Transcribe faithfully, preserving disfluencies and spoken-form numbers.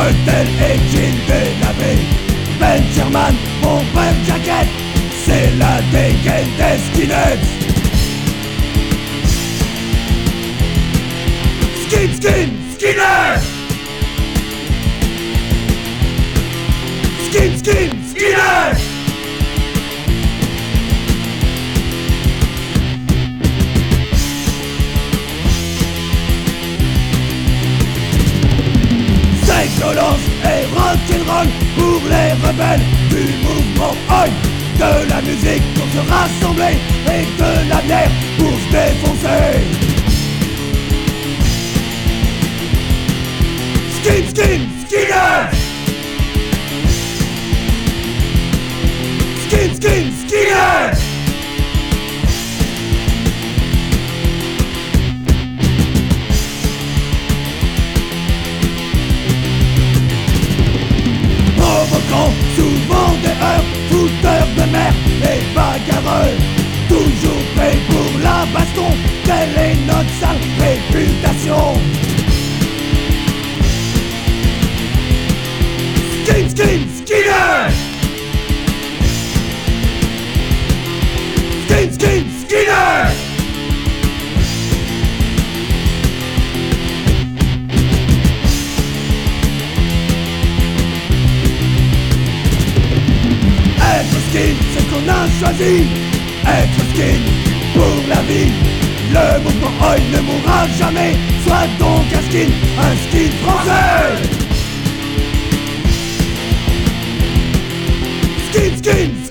bretelles et jeans délavés. Ben Sherman, mon bref jacket, c'est la dégaine des skinheads. Skin, skin, skinhead. Skin, skin, skinhead. Violence et rock'n'roll pour les rebelles du mouvement Oi. De la musique pour se rassembler et de la bière pour se défoncer. Skin, skin, skinhead. Skin, skin, skinhead. Provoquant souvent des heurts, fouteurs de merde et bagarreux. Toujours prêts pour la baston, telle est notre sale réputation. Skin, skin, skinhead. Skin, skin, skinhead. Être skin, c'est ce qu'on a choisi. Être skin pour la vie. Le mouvement Oi ne mourra jamais. Sois donc un skin, un skin français. Skin, skin,